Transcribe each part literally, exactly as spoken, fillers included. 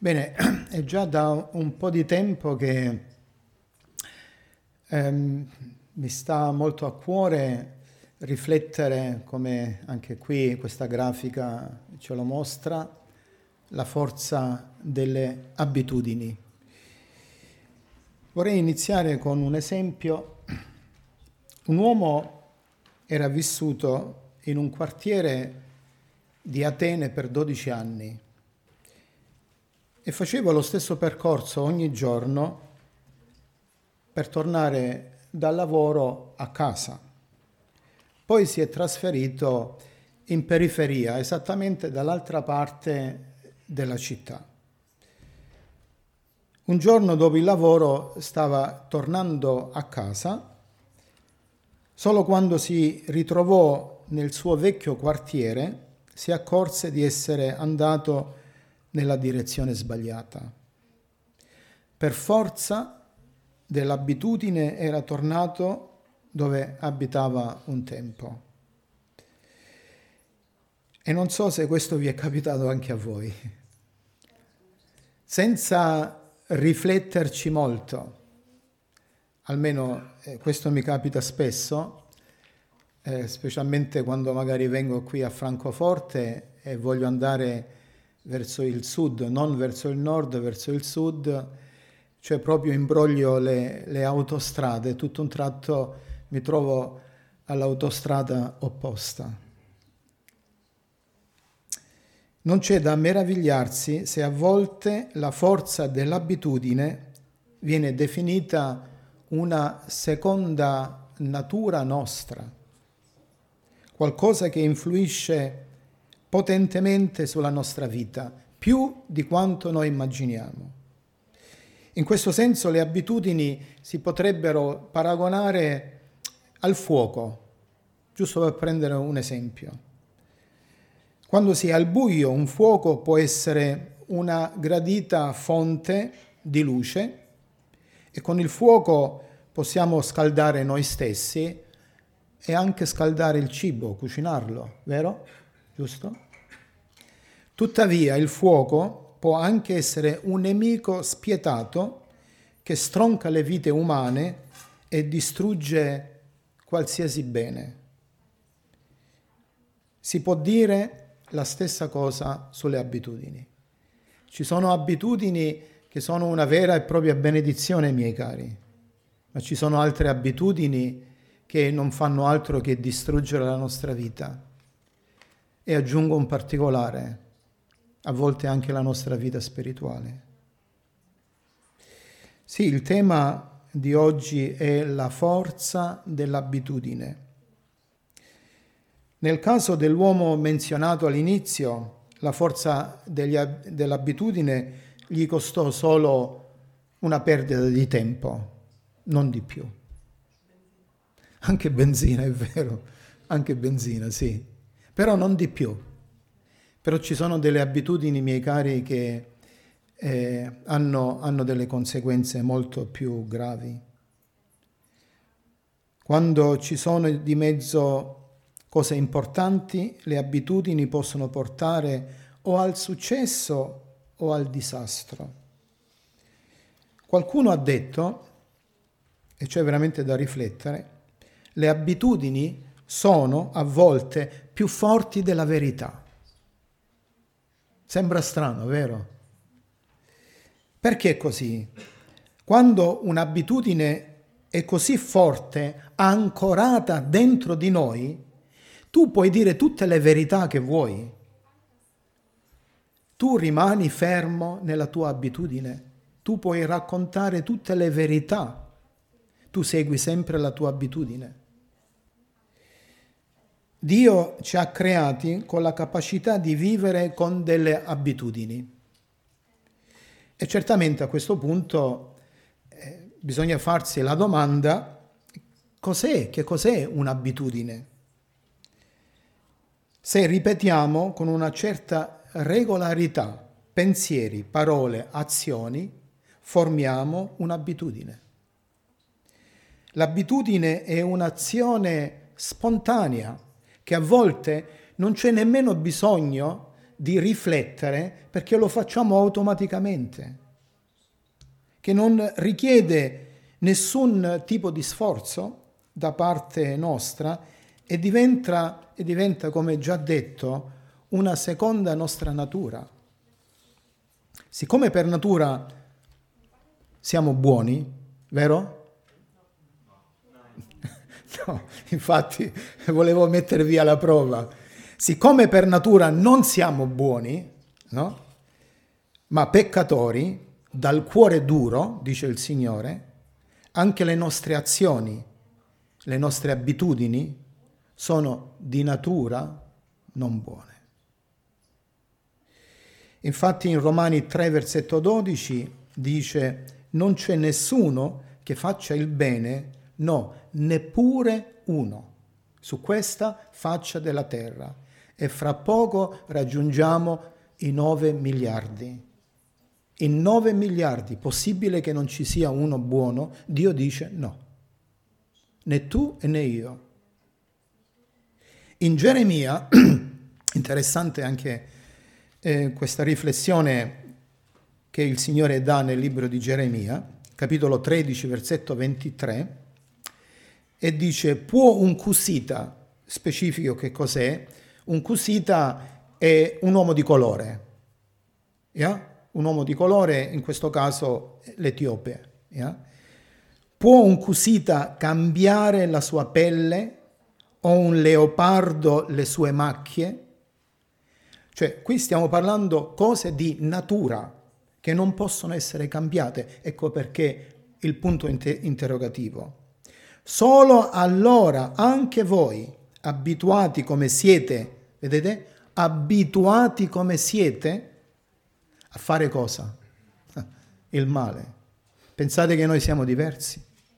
Bene, è già da un po' di tempo che ehm, mi sta molto a cuore riflettere, come anche qui questa grafica ce lo mostra, la forza delle abitudini. Vorrei iniziare con un esempio. Un uomo era vissuto in un quartiere di Atene per dodici anni e faceva lo stesso percorso ogni giorno per tornare dal lavoro a casa. Poi si è trasferito in periferia, esattamente dall'altra parte della città. Un giorno dopo il lavoro stava tornando a casa, solo quando si ritrovò nel suo vecchio quartiere si accorse di essere andato nella direzione sbagliata. Per forza dell'abitudine era tornato dove abitava un tempo. E non so se questo vi è capitato anche a voi. Senza rifletterci molto, almeno eh, questo mi capita spesso, eh, specialmente quando magari vengo qui a Francoforte e voglio andare verso il sud, non verso il nord, verso il sud, cioè proprio imbroglio le, le autostrade, tutto un tratto mi trovo all'autostrada opposta. Non c'è da meravigliarsi se a volte la forza dell'abitudine viene definita una seconda natura nostra, qualcosa che influisce potentemente sulla nostra vita, più di quanto noi immaginiamo. In questo senso le abitudini si potrebbero paragonare al fuoco, giusto per prendere un esempio. Quando si è al buio, un fuoco può essere una gradita fonte di luce e con il fuoco possiamo scaldare noi stessi e anche scaldare il cibo, cucinarlo, vero? Giusto? Tuttavia il fuoco può anche essere un nemico spietato che stronca le vite umane e distrugge qualsiasi bene. Si può dire la stessa cosa sulle abitudini. Ci sono abitudini che sono una vera e propria benedizione, miei cari, ma ci sono altre abitudini che non fanno altro che distruggere la nostra vita. E aggiungo un particolare, a volte anche la nostra vita spirituale. Sì, il tema di oggi è la forza dell'abitudine. Nel caso dell'uomo menzionato all'inizio, la forza degli, dell'abitudine gli costò solo una perdita di tempo, non di più. Anche benzina, è vero, anche benzina, sì, però non di più. Però ci sono delle abitudini, miei cari, che eh, hanno, hanno delle conseguenze molto più gravi. Quando ci sono di mezzo cose importanti, le abitudini possono portare o al successo o al disastro. Qualcuno ha detto, e c'è veramente da riflettere, le abitudini sono a volte più forti della verità. Sembra strano, vero? Perché è così? Quando un'abitudine è così forte, ancorata dentro di noi, tu puoi dire tutte le verità che vuoi. Tu rimani fermo nella tua abitudine. Tu puoi raccontare tutte le verità. Tu segui sempre la tua abitudine. Dio ci ha creati con la capacità di vivere con delle abitudini. E certamente a questo punto eh, bisogna farsi la domanda: cos'è? Che cos'è un'abitudine? Se ripetiamo con una certa regolarità pensieri, parole, azioni, formiamo un'abitudine. L'abitudine è un'azione spontanea che a volte non c'è nemmeno bisogno di riflettere perché lo facciamo automaticamente, che non richiede nessun tipo di sforzo da parte nostra e diventa, e diventa, come già detto, una seconda nostra natura. Siccome per natura siamo buoni, vero? No, infatti volevo mettervi alla prova. Siccome per natura non siamo buoni, no? Ma peccatori, dal cuore duro, dice il Signore, anche le nostre azioni, le nostre abitudini sono di natura non buone. Infatti in Romani tre, versetto dodici dice: non c'è nessuno che faccia il bene, no, neppure uno, su questa faccia della terra. E fra poco raggiungiamo i nove miliardi. In nove miliardi, possibile che non ci sia uno buono? Dio dice no, né tu né io. In Geremia, interessante anche eh, questa riflessione che il Signore dà nel libro di Geremia, capitolo tredici, versetto ventitré, e dice: può un cusita, specifico che cos'è? Un cusita è un uomo di colore, yeah? Un uomo di colore, in questo caso l'etiope. Yeah? Può un cusita cambiare la sua pelle o un leopardo le sue macchie? Cioè, qui stiamo parlando cose di natura che non possono essere cambiate. Ecco perché il punto inter- interrogativo. Solo allora anche voi, abituati come siete, vedete? Abituati come siete a fare cosa? Il male. Pensate che noi siamo diversi?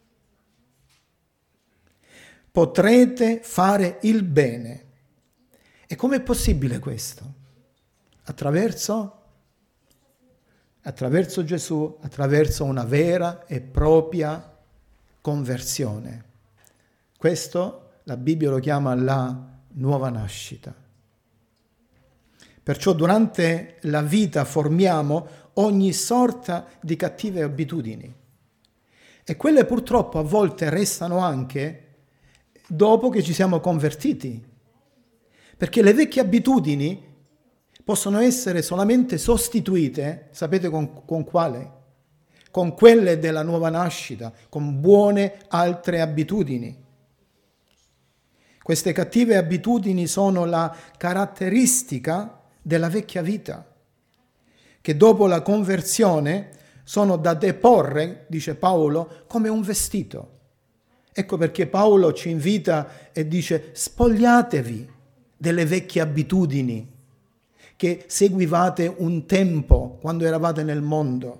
Potrete fare il bene. E com'è possibile questo? Attraverso? Attraverso Gesù, attraverso una vera e propria conversione. Questo la Bibbia lo chiama la nuova nascita. Perciò durante la vita formiamo ogni sorta di cattive abitudini e quelle purtroppo a volte restano anche dopo che ci siamo convertiti, perché le vecchie abitudini possono essere solamente sostituite, sapete con, con quale? Con quelle della nuova nascita, con buone altre abitudini. Queste cattive abitudini sono la caratteristica della vecchia vita, che dopo la conversione sono da deporre, dice Paolo, come un vestito. Ecco perché Paolo ci invita e dice: spogliatevi delle vecchie abitudini che seguivate un tempo quando eravate nel mondo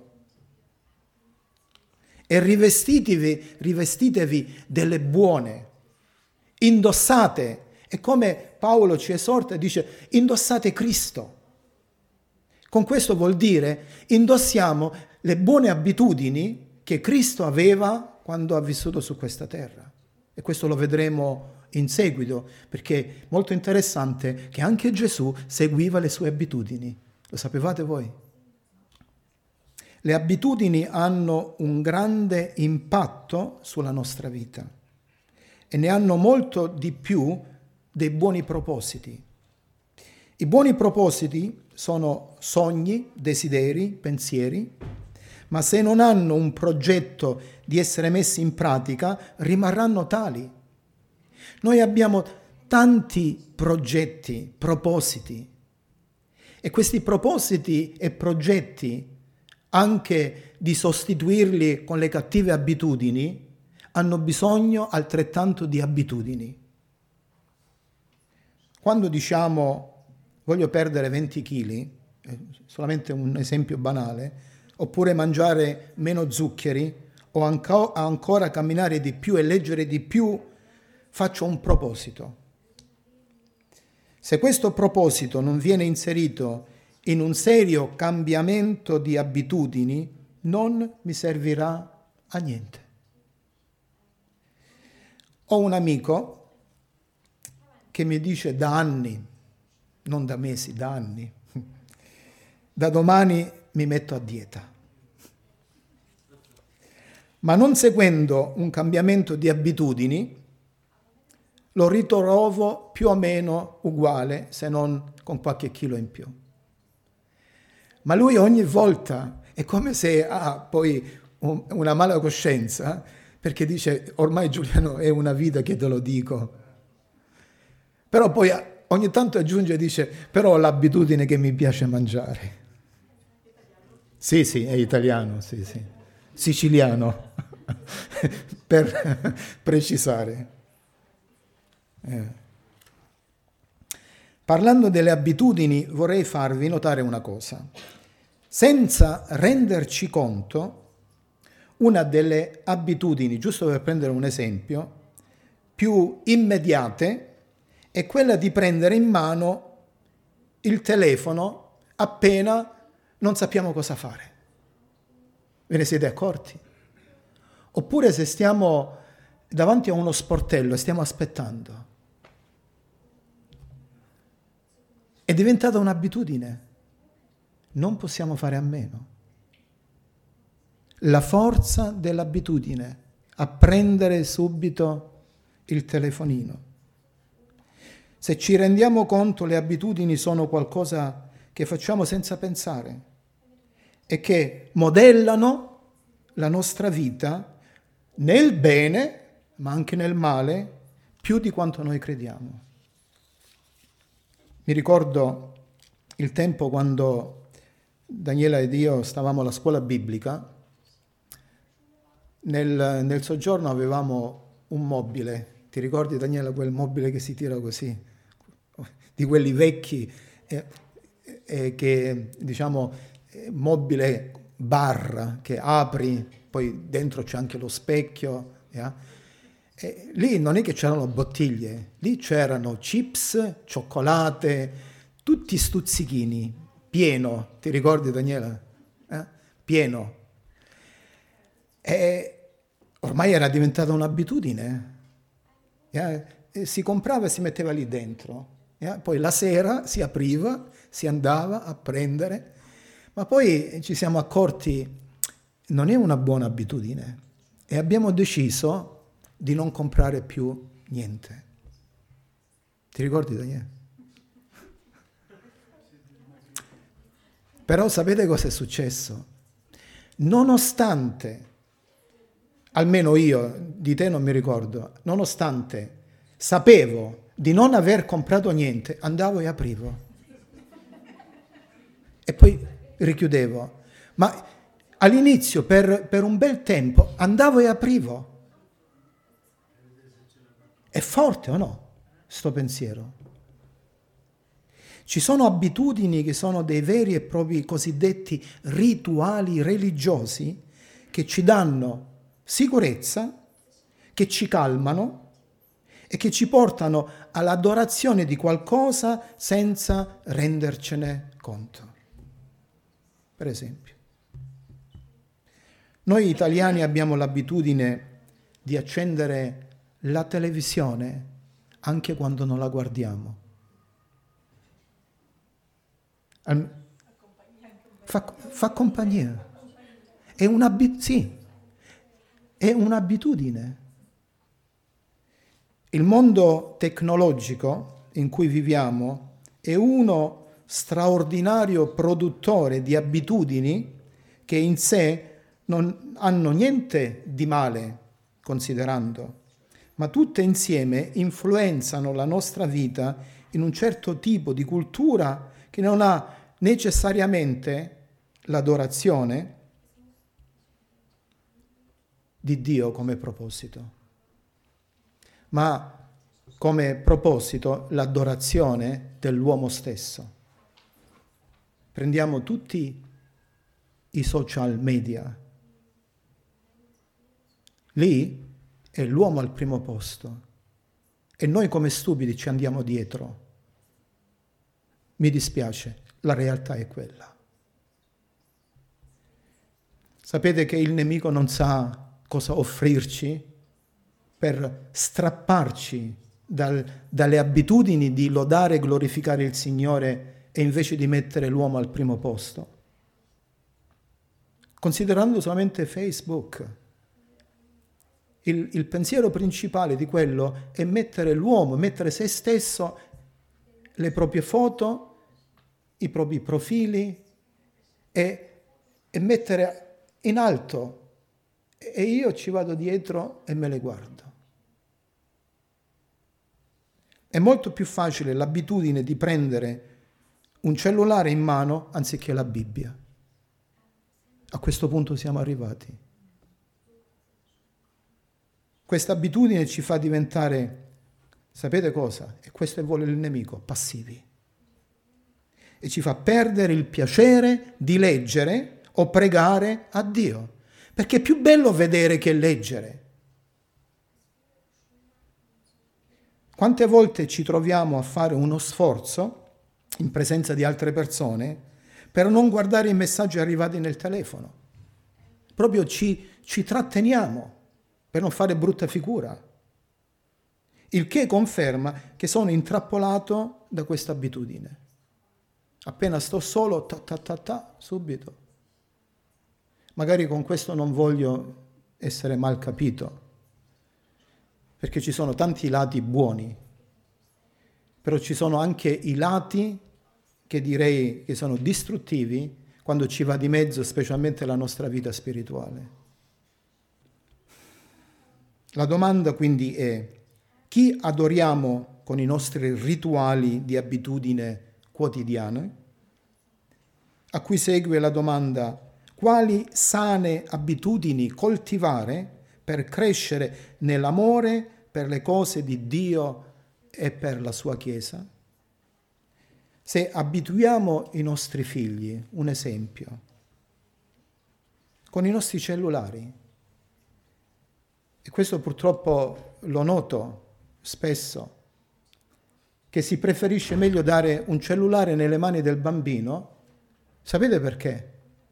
e rivestitevi, rivestitevi delle buone, indossate. E come Paolo ci esorta e dice: indossate Cristo. Con questo vuol dire indossiamo le buone abitudini che Cristo aveva quando ha vissuto su questa terra. E questo lo vedremo in seguito, perché è molto interessante che anche Gesù seguiva le sue abitudini. Lo sapevate voi? Le abitudini hanno un grande impatto sulla nostra vita e ne hanno molto di più dei buoni propositi. I buoni propositi sono sogni, desideri, pensieri, ma se non hanno un progetto di essere messi in pratica, rimarranno tali. Noi abbiamo tanti progetti, propositi, e questi propositi e progetti, anche di sostituirli con le cattive abitudini, hanno bisogno altrettanto di abitudini. Quando diciamo voglio perdere venti chili, solamente un esempio banale, oppure mangiare meno zuccheri, o anco, ancora camminare di più e leggere di più, faccio un proposito. Se questo proposito non viene inserito in un serio cambiamento di abitudini, non mi servirà a niente. Ho un amico che mi dice da anni, non da mesi, da anni, da domani mi metto a dieta. Ma non seguendo un cambiamento di abitudini, lo ritrovo più o meno uguale, se non con qualche chilo in più. Ma lui ogni volta è come se ha poi un, una mala coscienza, perché dice, ormai Giuliano è una vita che te lo dico. Però poi ogni tanto aggiunge e dice, però ho l'abitudine che mi piace mangiare. Sì, sì, è italiano, sì, sì. Siciliano, per precisare. Eh. Parlando delle abitudini, vorrei farvi notare una cosa. Senza renderci conto, una delle abitudini, giusto per prendere un esempio, più immediate è quella di prendere in mano il telefono appena non sappiamo cosa fare. Ve ne siete accorti? Oppure se stiamo davanti a uno sportello e stiamo aspettando. È diventata un'abitudine. Non possiamo fare a meno. La forza dell'abitudine a prendere subito il telefonino. Se ci rendiamo conto, le abitudini sono qualcosa che facciamo senza pensare e che modellano la nostra vita nel bene, ma anche nel male, più di quanto noi crediamo. Mi ricordo il tempo quando Daniela ed io stavamo alla scuola biblica. Nel, nel soggiorno avevamo un mobile. Ti ricordi, Daniela, quel mobile che si tira così? Di quelli vecchi, eh, eh, che diciamo mobile barra, che apri, poi dentro c'è anche lo specchio. Yeah? E lì non è che c'erano bottiglie, lì c'erano chips, cioccolate, tutti stuzzichini, pieno. Ti ricordi, Daniela? Eh? Pieno. E ormai era diventata un'abitudine. Yeah? E si comprava e si metteva lì dentro. Yeah? Poi la sera si apriva, si andava a prendere, ma poi ci siamo accorti non è una buona abitudine e abbiamo deciso di non comprare più niente. Ti ricordi, Daniele? Però sapete cosa è successo? Nonostante, almeno io, di te non mi ricordo, nonostante sapevo di non aver comprato niente, andavo e aprivo. E poi richiudevo. Ma all'inizio, per, per un bel tempo, andavo e aprivo. È forte o no, sto pensiero? Ci sono abitudini che sono dei veri e propri cosiddetti rituali religiosi che ci danno sicurezza, che ci calmano e che ci portano all'adorazione di qualcosa senza rendercene conto. Per esempio, noi italiani abbiamo l'abitudine di accendere la televisione anche quando non la guardiamo. Fa, fa compagnia. È, un'abi- sì, è un'abitudine. Il mondo tecnologico in cui viviamo è uno straordinario produttore di abitudini che in sé non hanno niente di male, considerando, ma tutte insieme influenzano la nostra vita in un certo tipo di cultura che non ha necessariamente l'adorazione di Dio come proposito, ma come proposito l'adorazione dell'uomo stesso. Prendiamo tutti i social media. Lì è l'uomo al primo posto e noi come stupidi ci andiamo dietro. Mi dispiace, la realtà è quella. Sapete che il nemico non sa cosa offrirci per strapparci dal, dalle abitudini di lodare e glorificare il Signore e invece di mettere l'uomo al primo posto? Considerando solamente Facebook, il, il pensiero principale di quello è mettere l'uomo, mettere se stesso, le proprie foto, i propri profili e, e mettere in alto. E io ci vado dietro e me le guardo. È molto più facile l'abitudine di prendere un cellulare in mano anziché la Bibbia. A questo punto siamo arrivati. Questa abitudine ci fa diventare, sapete cosa? E questo vuole il nemico, passivi. E ci fa perdere il piacere di leggere o pregare a Dio. Perché è più bello vedere che leggere. Quante volte ci troviamo a fare uno sforzo in presenza di altre persone per non guardare i messaggi arrivati nel telefono? Proprio ci, ci tratteniamo per non fare brutta figura. Il che conferma che sono intrappolato da questa abitudine. Appena sto solo, ta ta ta ta, subito. Magari con questo non voglio essere mal capito, perché ci sono tanti lati buoni, però ci sono anche i lati che direi che sono distruttivi quando ci va di mezzo specialmente la nostra vita spirituale. La domanda quindi è: chi adoriamo con i nostri rituali di abitudine quotidiane? A cui segue la domanda: quali sane abitudini coltivare per crescere nell'amore per le cose di Dio e per la sua Chiesa? Se abituiamo i nostri figli, un esempio, con i nostri cellulari, e questo purtroppo lo noto spesso, che si preferisce meglio dare un cellulare nelle mani del bambino, sapete perché?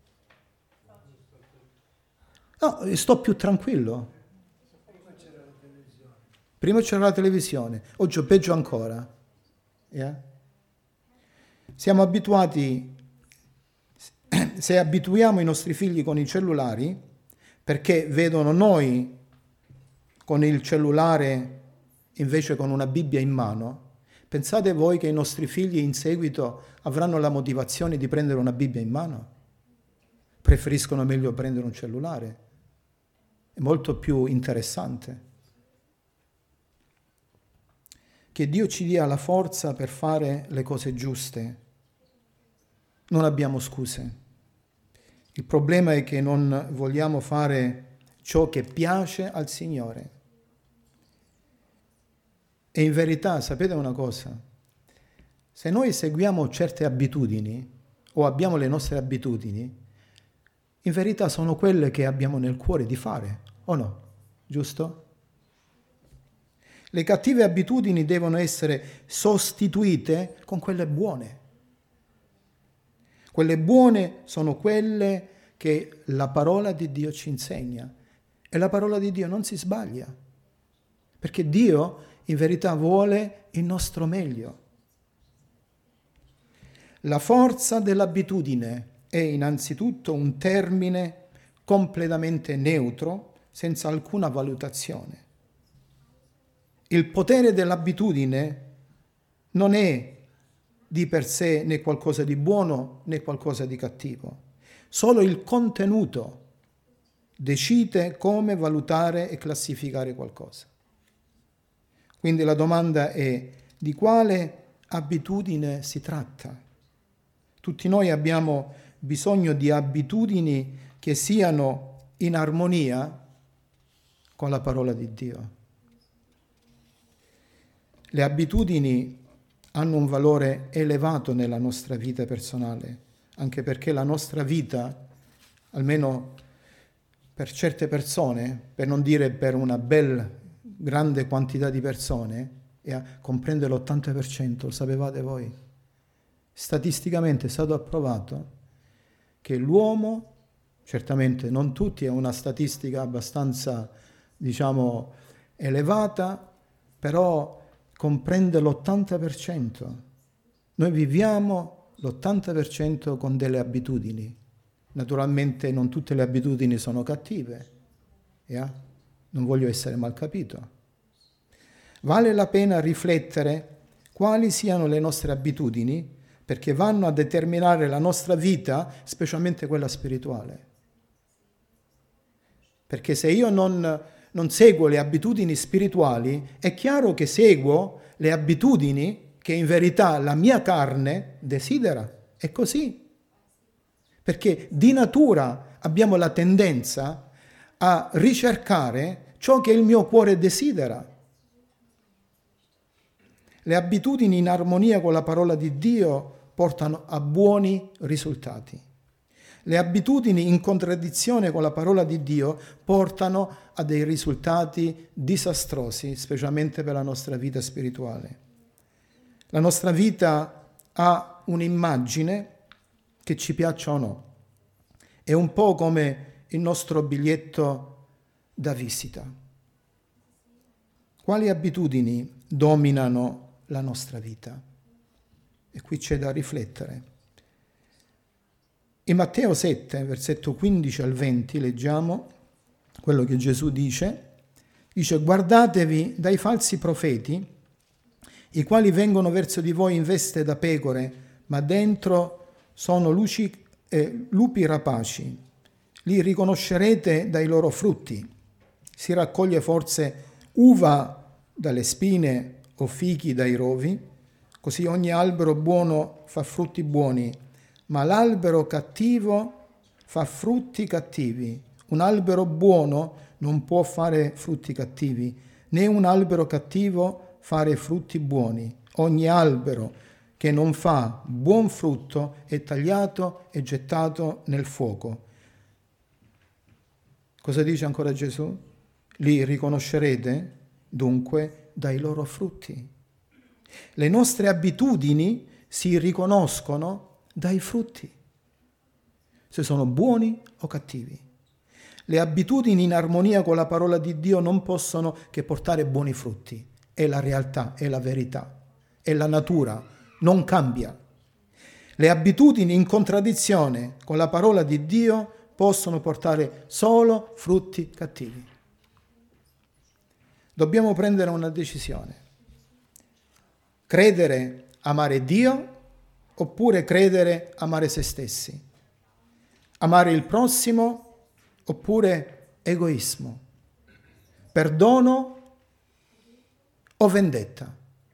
No, sto più tranquillo. Prima c'era la televisione, oggi è peggio ancora. Yeah? Siamo abituati, se abituiamo i nostri figli con i cellulari, perché vedono noi con il cellulare invece con una Bibbia in mano, pensate voi che i nostri figli in seguito avranno la motivazione di prendere una Bibbia in mano? Preferiscono meglio prendere un cellulare. È molto più interessante. Che Dio ci dia la forza per fare le cose giuste. Non abbiamo scuse. Il problema è che non vogliamo fare ciò che piace al Signore. E in verità, sapete una cosa? Se noi seguiamo certe abitudini o abbiamo le nostre abitudini, in verità sono quelle che abbiamo nel cuore di fare, o no? Giusto? Le cattive abitudini devono essere sostituite con quelle buone. Quelle buone sono quelle che la parola di Dio ci insegna. E la parola di Dio non si sbaglia, perché Dio in verità vuole il nostro meglio. La forza dell'abitudine è innanzitutto un termine completamente neutro, senza alcuna valutazione. Il potere dell'abitudine non è di per sé né qualcosa di buono né qualcosa di cattivo. Solo il contenuto decide come valutare e classificare qualcosa. Quindi la domanda è: di quale abitudine si tratta? Tutti noi abbiamo bisogno di abitudini che siano in armonia con la parola di Dio. Le abitudini hanno un valore elevato nella nostra vita personale, anche perché la nostra vita, almeno per certe persone, per non dire per una bella grande quantità di persone, e comprende l'ottanta per cento, lo sapevate voi? Statisticamente è stato approvato che l'uomo, certamente non tutti, è una statistica abbastanza, diciamo, elevata, però comprende l'ottanta per cento. Noi viviamo l'ottanta per cento con delle abitudini. Naturalmente non tutte le abitudini sono cattive, yeah? Non voglio essere mal capito. Vale la pena riflettere quali siano le nostre abitudini, perché vanno a determinare la nostra vita, specialmente quella spirituale. Perché se io non, non seguo le abitudini spirituali, è chiaro che seguo le abitudini che in verità la mia carne desidera. È così. Perché di natura abbiamo la tendenza a ricercare ciò che il mio cuore desidera. Le abitudini in armonia con la parola di Dio portano a buoni risultati. Le abitudini in contraddizione con la parola di Dio portano a dei risultati disastrosi, specialmente per la nostra vita spirituale. La nostra vita ha un'immagine che ci piaccia o no. È un po' come il nostro biglietto da visita. Quali abitudini dominano la nostra vita? E qui c'è da riflettere. In Matteo sette, versetto quindici al venti, leggiamo quello che Gesù dice. Dice: guardatevi dai falsi profeti, i quali vengono verso di voi in veste da pecore, ma dentro sono luci, eh, lupi rapaci. Li riconoscerete dai loro frutti. Si raccoglie forse uva dalle spine o fichi dai rovi? Così ogni albero buono fa frutti buoni, ma l'albero cattivo fa frutti cattivi. Un albero buono non può fare frutti cattivi, né un albero cattivo fare frutti buoni. Ogni albero che non fa buon frutto è tagliato e gettato nel fuoco. Cosa dice ancora Gesù? Li riconoscerete dunque dai loro frutti. Le nostre abitudini si riconoscono dai frutti, se sono buoni o cattivi. Le abitudini in armonia con la parola di Dio non possono che portare buoni frutti. È la realtà, è la verità, è la natura, non cambia. Le abitudini in contraddizione con la parola di Dio possono portare solo frutti cattivi. Dobbiamo prendere una decisione. Credere, amare Dio, oppure credere, amare se stessi. Amare il prossimo, oppure egoismo. Perdono o vendetta.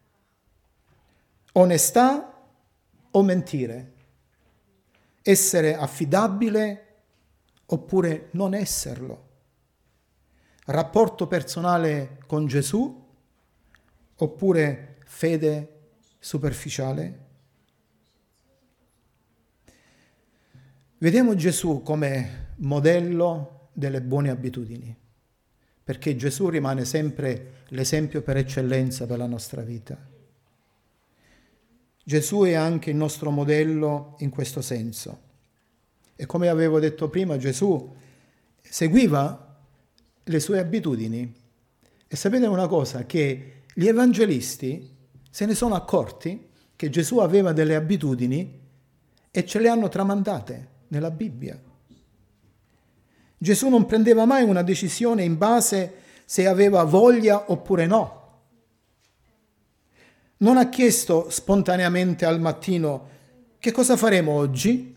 Onestà o mentire. Essere affidabile oppure non esserlo. Rapporto personale con Gesù oppure fede superficiale? Vediamo Gesù come modello delle buone abitudini, perché Gesù rimane sempre l'esempio per eccellenza per la nostra vita. Gesù è anche il nostro modello in questo senso. E come avevo detto prima, Gesù seguiva le sue abitudini. E sapete una cosa? Che gli evangelisti se ne sono accorti che Gesù aveva delle abitudini e ce le hanno tramandate nella Bibbia. Gesù non prendeva mai una decisione in base se aveva voglia oppure no. Non ha chiesto spontaneamente al mattino che cosa faremo oggi,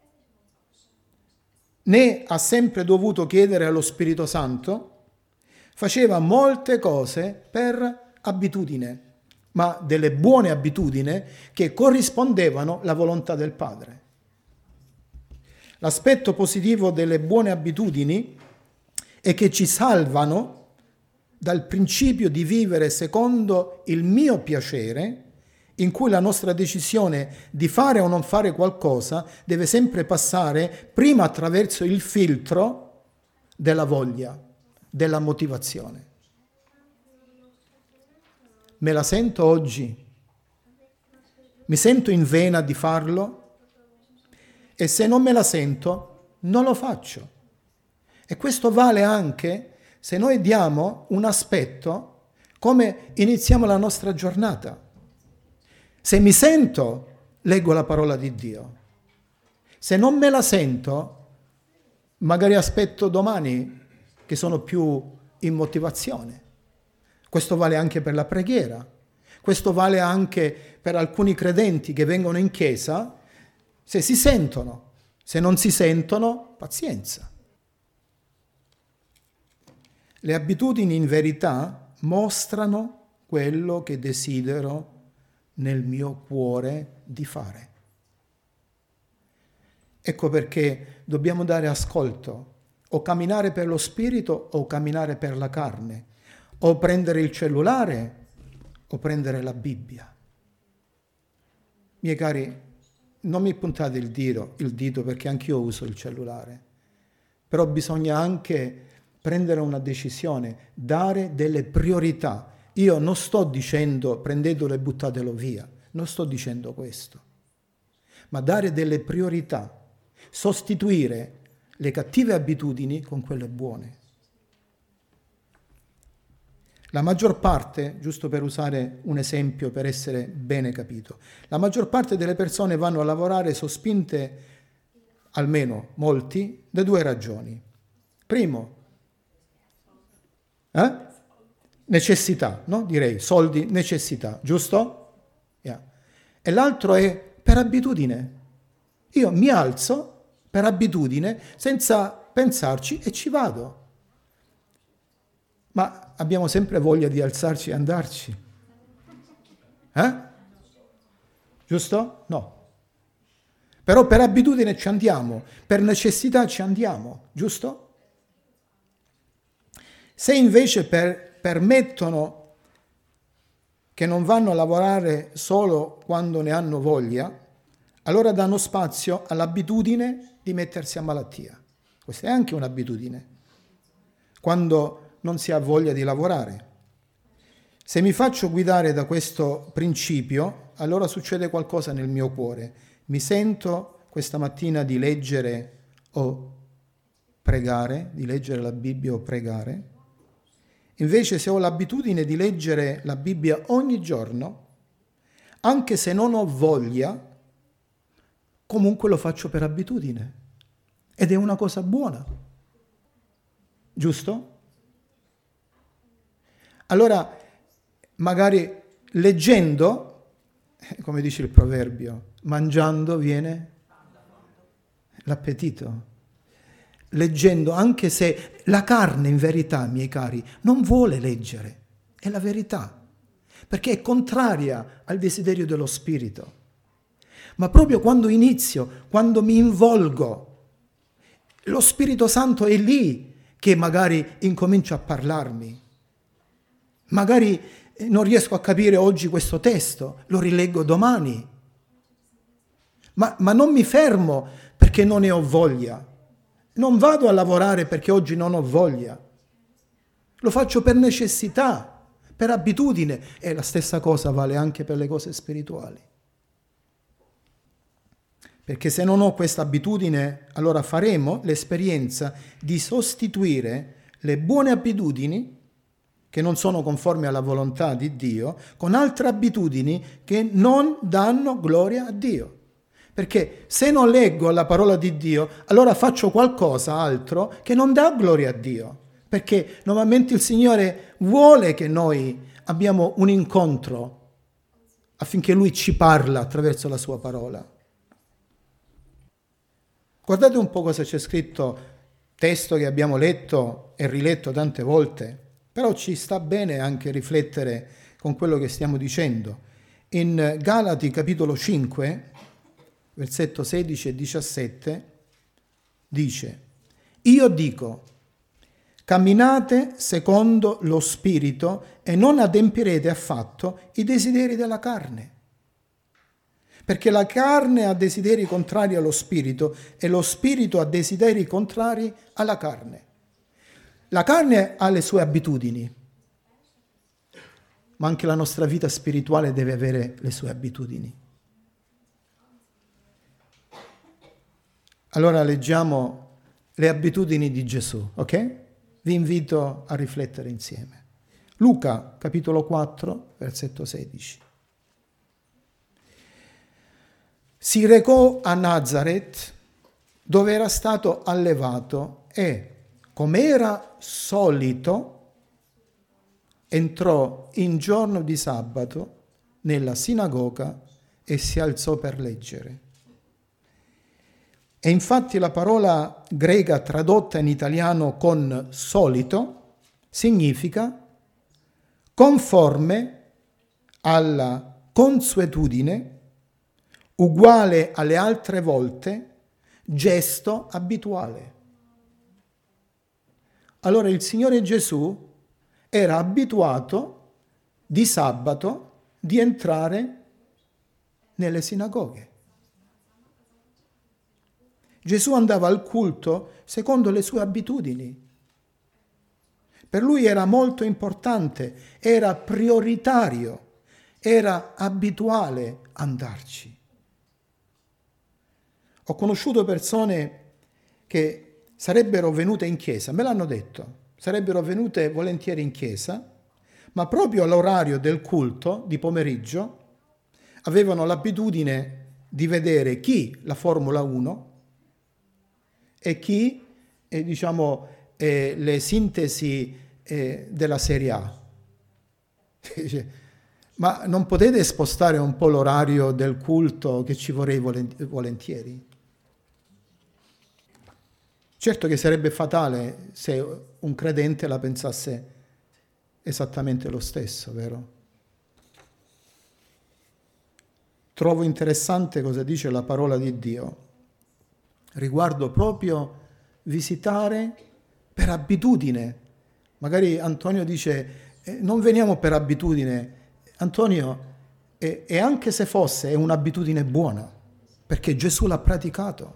né ha sempre dovuto chiedere allo Spirito Santo. Faceva molte cose per abitudine, ma delle buone abitudini che corrispondevano alla volontà del Padre. L'aspetto positivo delle buone abitudini è che ci salvano dal principio di vivere secondo il mio piacere, in cui la nostra decisione di fare o non fare qualcosa deve sempre passare prima attraverso il filtro della voglia, della motivazione. Me la sento oggi? Mi sento in vena di farlo? E se non me la sento, non lo faccio. E questo vale anche se noi diamo un aspetto come iniziamo la nostra giornata. Se mi sento leggo la parola di Dio. Se non me la sento, magari aspetto domani che sono più in motivazione. Questo vale anche per la preghiera. Questo vale anche per alcuni credenti che vengono in chiesa, se si sentono. Se non si sentono, pazienza. Le abitudini in verità mostrano quello che desidero nel mio cuore di fare. Ecco perché dobbiamo dare ascolto, o camminare per lo spirito o camminare per la carne, o prendere il cellulare o prendere la Bibbia. Miei cari, non mi puntate il dito, il dito perché anch'io uso il cellulare, però bisogna anche prendere una decisione, dare delle priorità. Io non sto dicendo prendetelo e buttatelo via, non sto dicendo questo, ma dare delle priorità, sostituire le cattive abitudini con quelle buone. La maggior parte, giusto per usare un esempio per essere bene capito, la maggior parte delle persone vanno a lavorare sospinte, almeno molti, da due ragioni. Primo, eh? necessità, no? Direi, soldi, necessità, giusto? Yeah. E l'altro è per abitudine. Io mi alzo per abitudine, senza pensarci, e ci vado. Ma abbiamo sempre voglia di alzarci e andarci. Eh? Giusto? No. Però per abitudine ci andiamo, per necessità ci andiamo, giusto? Se invece per, permettono che non vanno a lavorare solo quando ne hanno voglia, allora danno spazio all'abitudine di mettersi a malattia. Questa è anche un'abitudine. Quando non si ha voglia di lavorare. Se mi faccio guidare da questo principio, allora succede qualcosa nel mio cuore. Mi sento questa mattina di leggere o pregare, di leggere la Bibbia o pregare. Invece se ho l'abitudine di leggere la Bibbia ogni giorno, anche se non ho voglia, comunque lo faccio per abitudine. Ed è una cosa buona. Giusto? Allora, magari leggendo, come dice il proverbio, mangiando viene l'appetito. Leggendo, anche se la carne in verità, miei cari, non vuole leggere, è la verità, perché è contraria al desiderio dello spirito. Ma proprio quando inizio, quando mi involgo, lo Spirito Santo è lì che magari incomincia a parlarmi. Magari non riesco a capire oggi questo testo, lo rileggo domani. Ma, ma non mi fermo perché non ne ho voglia. Non vado a lavorare perché oggi non ho voglia. Lo faccio per necessità, per abitudine. E la stessa cosa vale anche per le cose spirituali. Perché se non ho questa abitudine, allora faremo l'esperienza di sostituire le buone abitudini che non sono conformi alla volontà di Dio, con altre abitudini che non danno gloria a Dio. Perché se non leggo la parola di Dio, allora faccio qualcosa altro che non dà gloria a Dio. Perché normalmente il Signore vuole che noi abbiamo un incontro affinché Lui ci parla attraverso la sua parola. Guardate un po' cosa c'è scritto, testo che abbiamo letto e riletto tante volte. Però ci sta bene anche riflettere con quello che stiamo dicendo. In Galati capitolo cinque, versetto sedici e diciassette, dice: Io dico, camminate secondo lo Spirito e non adempirete affatto i desideri della carne. Perché la carne ha desideri contrari allo Spirito e lo Spirito ha desideri contrari alla carne. La carne ha le sue abitudini, ma anche la nostra vita spirituale deve avere le sue abitudini. Allora leggiamo le abitudini di Gesù, ok? Vi invito a riflettere insieme. Luca, capitolo quattro, versetto sedici. si recò a Nazareth, dove era stato allevato, e, come era solito, entrò in giorno di sabato nella sinagoga e si alzò per leggere. E infatti la parola greca tradotta in italiano con solito significa conforme alla consuetudine, uguale alle altre volte, gesto abituale. Allora il Signore Gesù era abituato di sabato di entrare nelle sinagoghe. Gesù andava al culto secondo le sue abitudini. Per lui era molto importante, era prioritario, era abituale andarci. Ho conosciuto persone che sarebbero venute in chiesa, me l'hanno detto, sarebbero venute volentieri in chiesa, ma proprio all'orario del culto di pomeriggio avevano l'abitudine di vedere chi la Formula uno e chi, eh, diciamo, eh, le sintesi eh, della Serie A. Ma non potete spostare un po' l'orario del culto, che ci vorrei volentieri? Certo che sarebbe fatale se un credente la pensasse esattamente lo stesso, vero? Trovo interessante cosa dice la parola di Dio riguardo proprio visitare per abitudine. Magari Antonio dice, eh, non veniamo per abitudine. Antonio, e, e anche se fosse, è un'abitudine buona, perché Gesù l'ha praticato.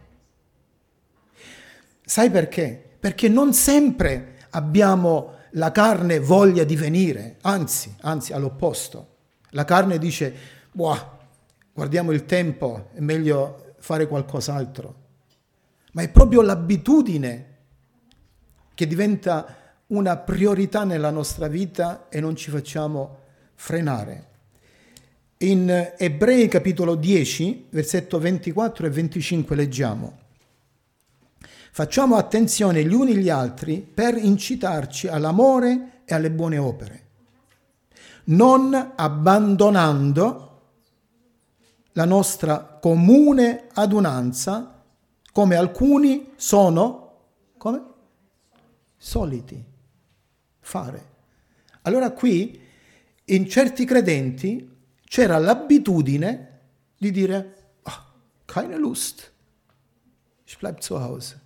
Sai perché? Perché non sempre abbiamo la carne voglia di venire, anzi, anzi all'opposto. La carne dice, boh, guardiamo il tempo, è meglio fare qualcos'altro. Ma è proprio l'abitudine che diventa una priorità nella nostra vita e non ci facciamo frenare. In Ebrei capitolo dieci, versetto ventiquattro e venticinque leggiamo: facciamo attenzione gli uni agli altri per incitarci all'amore e alle buone opere, non abbandonando la nostra comune adunanza, come alcuni sono come? soliti fare. Allora qui, in certi credenti, c'era l'abitudine di dire, oh, keine Lust, ich bleib zu Hause.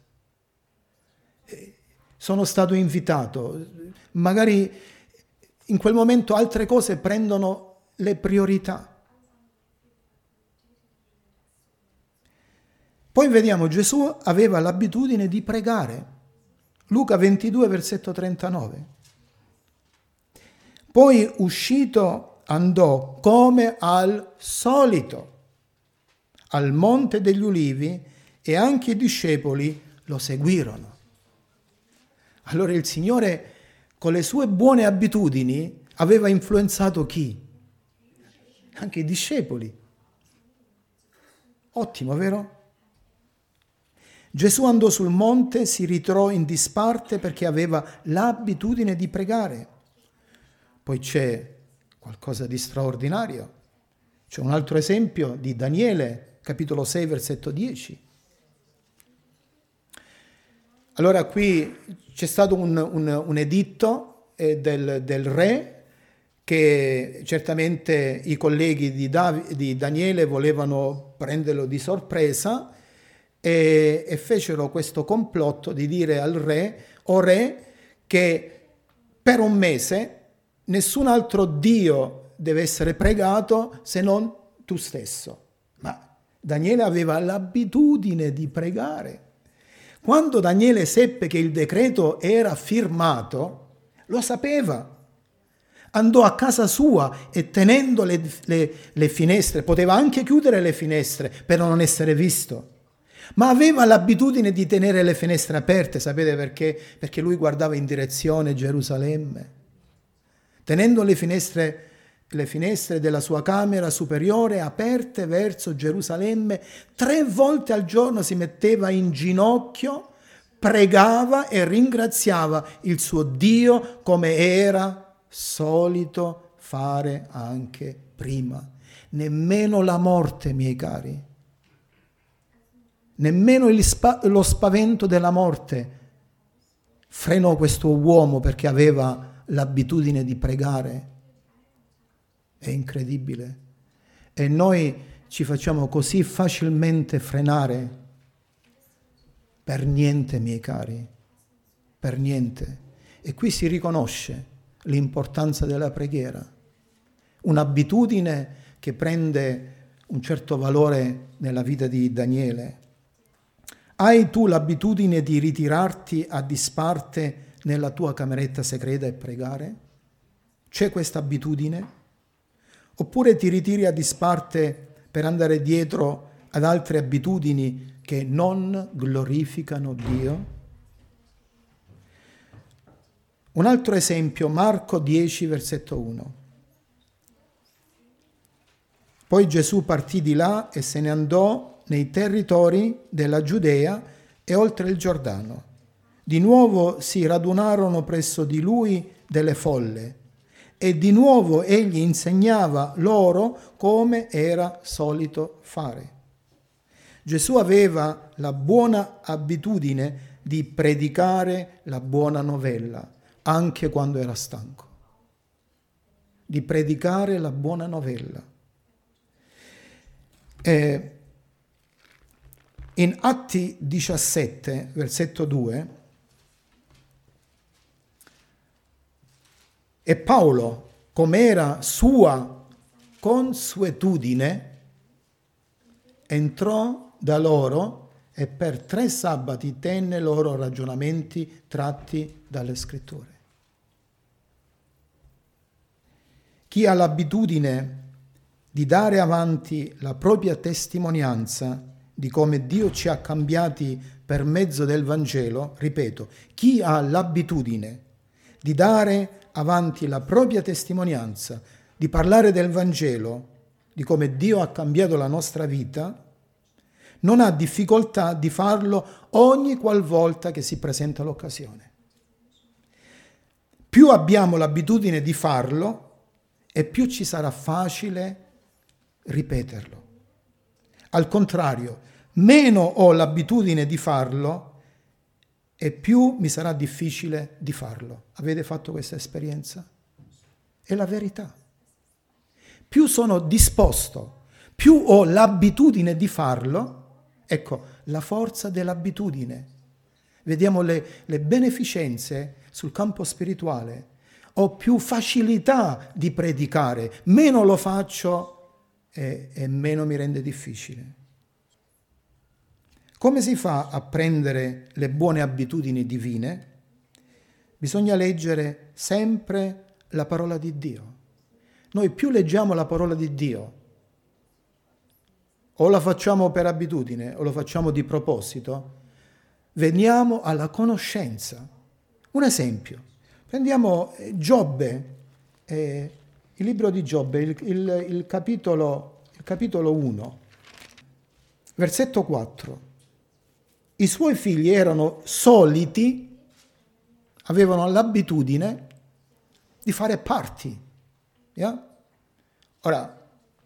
Sono stato invitato, magari in quel momento altre cose prendono le priorità. Poi vediamo, Gesù aveva l'abitudine di pregare. Luca ventidue, versetto trentanove. Poi uscito andò come al solito al Monte degli Ulivi e anche i discepoli lo seguirono. Allora il Signore, con le sue buone abitudini, aveva influenzato chi? Anche i discepoli. Ottimo, vero? Gesù andò sul monte, si ritirò in disparte perché aveva l'abitudine di pregare. Poi c'è qualcosa di straordinario. C'è un altro esempio di Daniele, capitolo sei, versetto dieci. Allora qui c'è stato un, un, un editto eh, del, del re che certamente i colleghi di, Dav- di Daniele volevano prenderlo di sorpresa e, e fecero questo complotto di dire al re, o re, che per un mese nessun altro Dio deve essere pregato se non tu stesso. Ma Daniele aveva l'abitudine di pregare. Quando Daniele seppe che il decreto era firmato, lo sapeva. Andò a casa sua e tenendo le, le, le finestre, poteva anche chiudere le finestre per non essere visto, ma aveva l'abitudine di tenere le finestre aperte. Sapete perché? Perché lui guardava in direzione Gerusalemme. Tenendo le finestre le finestre della sua camera superiore aperte verso Gerusalemme, tre volte al giorno si metteva in ginocchio, pregava e ringraziava il suo Dio come era solito fare anche prima. Nemmeno la morte, miei cari, nemmeno il spa- lo spavento della morte frenò questo uomo perché aveva l'abitudine di pregare. È incredibile. E noi ci facciamo così facilmente frenare. Per niente, miei cari, per niente. E qui si riconosce l'importanza della preghiera. Un'abitudine che prende un certo valore nella vita di Daniele. Hai tu l'abitudine di ritirarti a disparte nella tua cameretta segreta e pregare? C'è questa abitudine? Oppure ti ritiri a disparte per andare dietro ad altre abitudini che non glorificano Dio? Un altro esempio, Marco dieci, versetto uno. Poi Gesù partì di là e se ne andò nei territori della Giudea e oltre il Giordano. Di nuovo si radunarono presso di lui delle folle e di nuovo egli insegnava loro come era solito fare. Gesù aveva la buona abitudine di predicare la buona novella, anche quando era stanco. Di predicare la buona novella. E in Atti diciassette, versetto due, e Paolo, come era sua consuetudine, entrò da loro e per tre sabati tenne loro ragionamenti tratti dalle scritture. Chi ha l'abitudine di dare avanti la propria testimonianza di come Dio ci ha cambiati per mezzo del Vangelo, ripeto, chi ha l'abitudine di dare avanti la propria testimonianza, di parlare del Vangelo, di come Dio ha cambiato la nostra vita, non ha difficoltà di farlo ogni qualvolta che si presenta l'occasione. Più abbiamo l'abitudine di farlo e più ci sarà facile ripeterlo. Al contrario, meno ho l'abitudine di farlo e più mi sarà difficile di farlo. Avete fatto questa esperienza? È la verità. Più sono disposto, più ho l'abitudine di farlo, ecco, la forza dell'abitudine. Vediamo le, le beneficenze sul campo spirituale. Ho più facilità di predicare, meno lo faccio e, e meno mi rende difficile. Come si fa a prendere le buone abitudini divine? Bisogna leggere sempre la parola di Dio. Noi più leggiamo la parola di Dio, o la facciamo per abitudine o lo facciamo di proposito, veniamo alla conoscenza. Un esempio, prendiamo Giobbe, eh, il libro di Giobbe, il, il, il capitolo, il capitolo uno, versetto quattro. I suoi figli erano soliti, avevano l'abitudine di fare party. Yeah? Ora,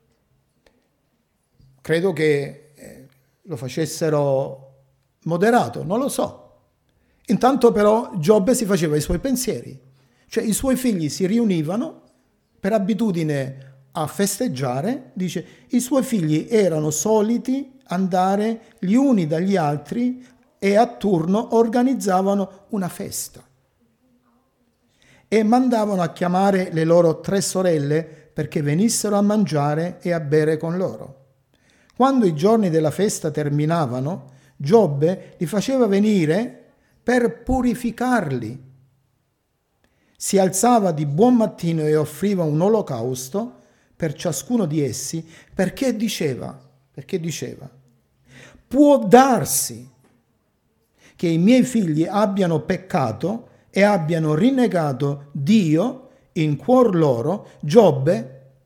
credo che eh, lo facessero moderato, non lo so. Intanto però Giobbe si faceva i suoi pensieri. Cioè i suoi figli si riunivano per abitudine a festeggiare, dice, i suoi figli erano soliti andare gli uni dagli altri e a turno organizzavano una festa e mandavano a chiamare le loro tre sorelle perché venissero a mangiare e a bere con loro. Quando i giorni della festa terminavano, Giobbe li faceva venire per purificarli. Si alzava di buon mattino e offriva un olocausto per ciascuno di essi perché diceva Perché diceva, può darsi che i miei figli abbiano peccato e abbiano rinnegato Dio in cuor loro. Giobbe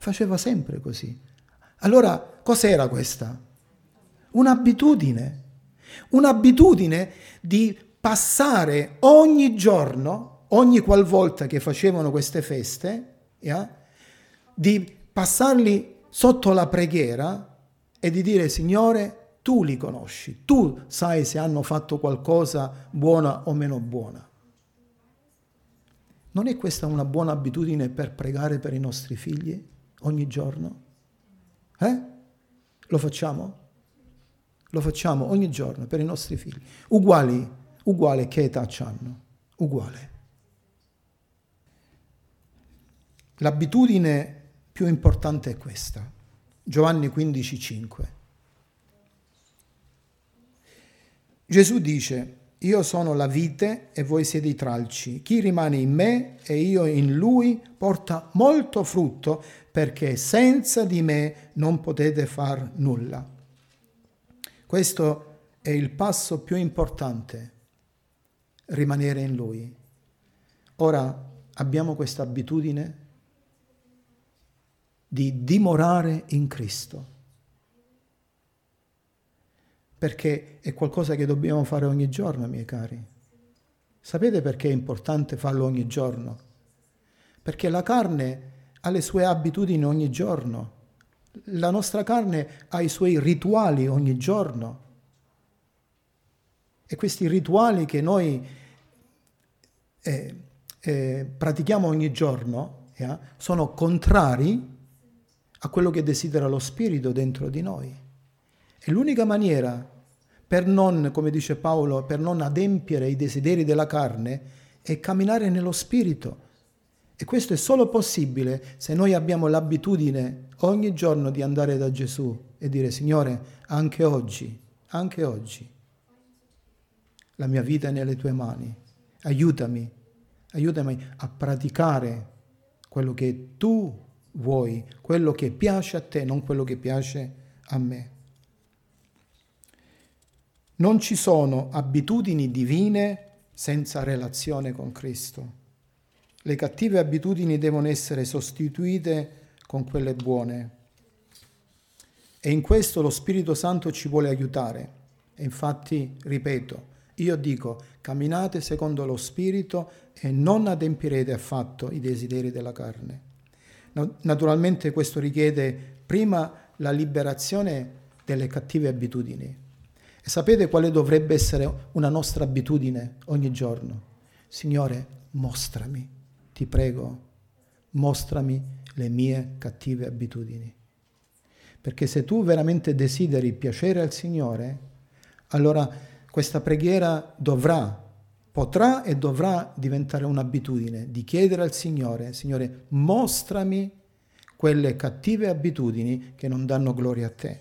Faceva sempre così. Allora, cos'era questa? Un'abitudine. Un'abitudine di passare ogni giorno, ogni qualvolta che facevano queste feste, yeah, di passarli sotto la preghiera e di dire: Signore, tu li conosci, tu sai se hanno fatto qualcosa buona o meno buona. Non è questa una buona abitudine per pregare per i nostri figli ogni giorno? Eh? Lo facciamo? Lo facciamo ogni giorno per i nostri figli. Uguali, uguale che età hanno? Uguale. L'abitudine più importante è questa. Giovanni quindici cinque. Gesù dice: io sono la vite e voi siete i tralci. Chi rimane in me e io in lui porta molto frutto, perché senza di me non potete far nulla. Questo è il passo più importante, rimanere in lui. Ora abbiamo questa abitudine di dimorare in Cristo, perché è qualcosa che dobbiamo fare ogni giorno, miei cari. Sapete perché è importante farlo ogni giorno? Perché la carne ha le sue abitudini ogni giorno. La nostra carne ha i suoi rituali ogni giorno. E questi rituali che noi eh, eh, pratichiamo ogni giorno eh, sono contrari a quello che desidera lo Spirito dentro di noi. E l'unica maniera per non, come dice Paolo, per non adempiere i desideri della carne è camminare nello Spirito. E questo è solo possibile se noi abbiamo l'abitudine ogni giorno di andare da Gesù e dire: Signore, anche oggi, anche oggi, la mia vita è nelle tue mani. Aiutami, aiutami a praticare quello che tu vuoi, quello che piace a te, non quello che piace a me. Non ci sono abitudini divine senza relazione con Cristo. Le cattive abitudini devono essere sostituite con quelle buone. E in questo lo Spirito Santo ci vuole aiutare. E infatti, ripeto, io dico: camminate secondo lo Spirito e non adempirete affatto i desideri della carne. Naturalmente questo richiede prima la liberazione delle cattive abitudini. E sapete quale dovrebbe essere una nostra abitudine ogni giorno? Signore, mostrami, ti prego, mostrami le mie cattive abitudini. Perché se tu veramente desideri piacere al Signore, allora questa preghiera dovrà, potrà e dovrà diventare un'abitudine di chiedere al Signore: Signore, mostrami quelle cattive abitudini che non danno gloria a te.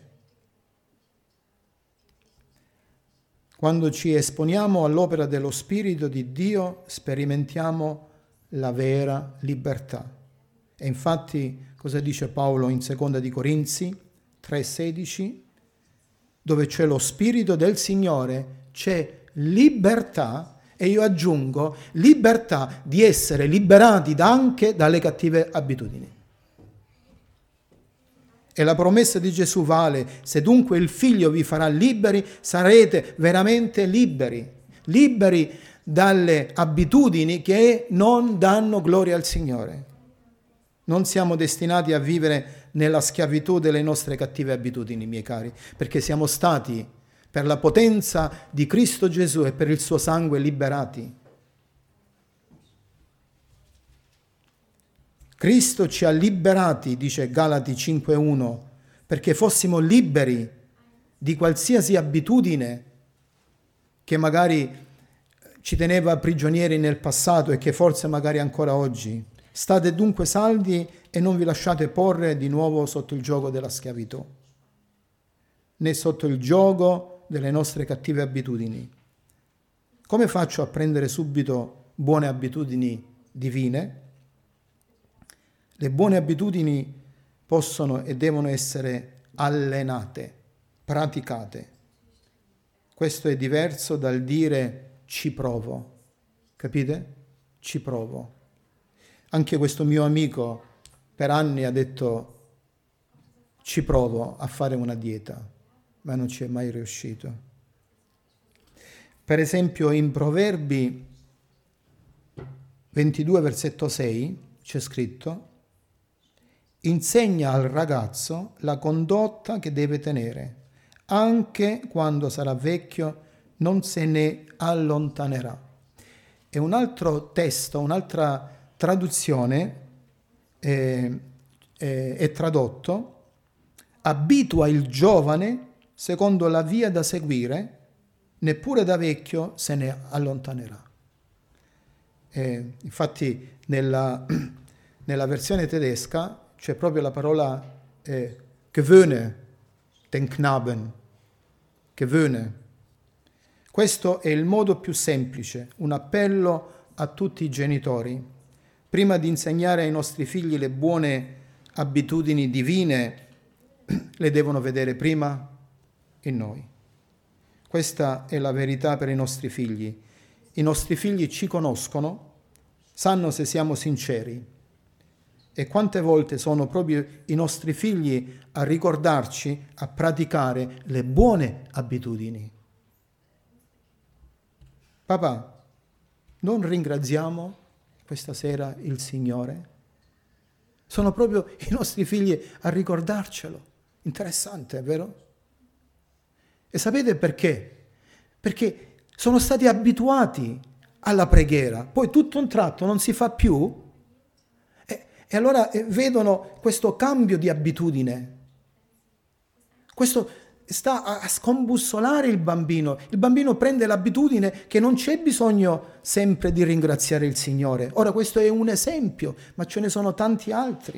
Quando ci esponiamo all'opera dello Spirito di Dio, sperimentiamo la vera libertà. E infatti, cosa dice Paolo in seconda di Corinzi tre sedici? Dove c'è lo Spirito del Signore, c'è libertà, e io aggiungo libertà di essere liberati anche dalle cattive abitudini. E la promessa di Gesù vale: se dunque il Figlio vi farà liberi, sarete veramente liberi, liberi dalle abitudini che non danno gloria al Signore. Non siamo destinati a vivere nella schiavitù delle nostre cattive abitudini, miei cari, perché siamo stati, per la potenza di Cristo Gesù e per il suo sangue, liberati. Cristo ci ha liberati, dice Galati cinque uno, perché fossimo liberi di qualsiasi abitudine che magari ci teneva prigionieri nel passato e che forse magari ancora oggi. State dunque saldi e non vi lasciate porre di nuovo sotto il giogo della schiavitù, né sotto il giogo delle nostre cattive abitudini. Come faccio a prendere subito buone abitudini divine? Le buone abitudini possono e devono essere allenate, praticate. Questo è diverso dal dire ci provo, capite? Ci provo. Anche questo mio amico, per anni ha detto ci provo a fare una dieta, ma non ci è mai riuscito. Per esempio in Proverbi ventidue, versetto sei, c'è scritto: insegna al ragazzo la condotta che deve tenere, anche quando sarà vecchio non se ne allontanerà. E un altro testo, un'altra traduzione è, è, è tradotto: abitua il giovane secondo la via da seguire, neppure da vecchio se ne allontanerà. E infatti nella, nella versione tedesca c'è proprio la parola eh, gewöhne den Knaben, gewöhne. Questo è il modo più semplice, un appello a tutti i genitori. Prima di insegnare ai nostri figli le buone abitudini divine, le devono vedere prima in noi. Questa è la verità per i nostri figli. I nostri figli ci conoscono, sanno se siamo sinceri. E quante volte sono proprio i nostri figli a ricordarci, a praticare le buone abitudini. Papà, non ringraziamo questa sera il Signore? Sono proprio i nostri figli a ricordarcelo. Interessante, vero? E sapete perché? Perché sono stati abituati alla preghiera, poi tutto un tratto non si fa più e, e allora vedono questo cambio di abitudine. Questo sta a scombussolare il bambino. Il bambino prende l'abitudine che non c'è bisogno sempre di ringraziare il Signore. Ora questo è un esempio, ma ce ne sono tanti altri.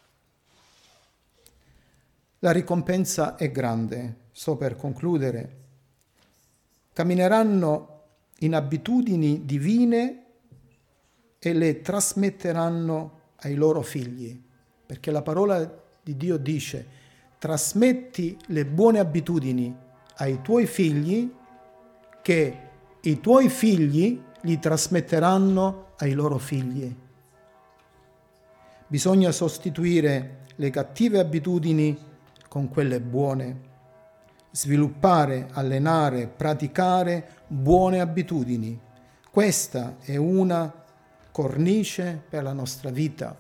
La ricompensa è grande. Sto per concludere. Cammineranno in abitudini divine e le trasmetteranno ai loro figli, perché la parola di Dio dice: trasmetti le buone abitudini ai tuoi figli, che i tuoi figli li trasmetteranno ai loro figli. Bisogna sostituire le cattive abitudini con quelle buone. Sviluppare, allenare, praticare buone abitudini. Questa è una cornice per la nostra vita.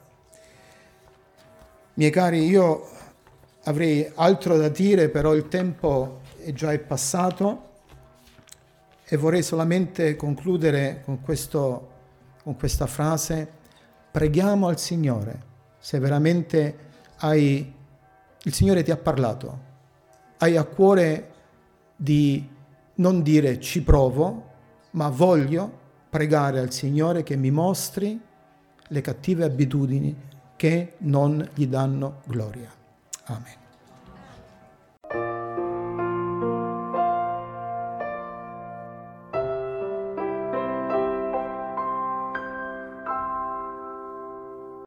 Miei cari, io avrei altro da dire, però il tempo è già è passato e vorrei solamente concludere con, questo, con questa frase: preghiamo al Signore se veramente hai, il Signore ti ha parlato. Hai a cuore di non dire ci provo, ma voglio pregare al Signore che mi mostri le cattive abitudini che non gli danno gloria. Amen.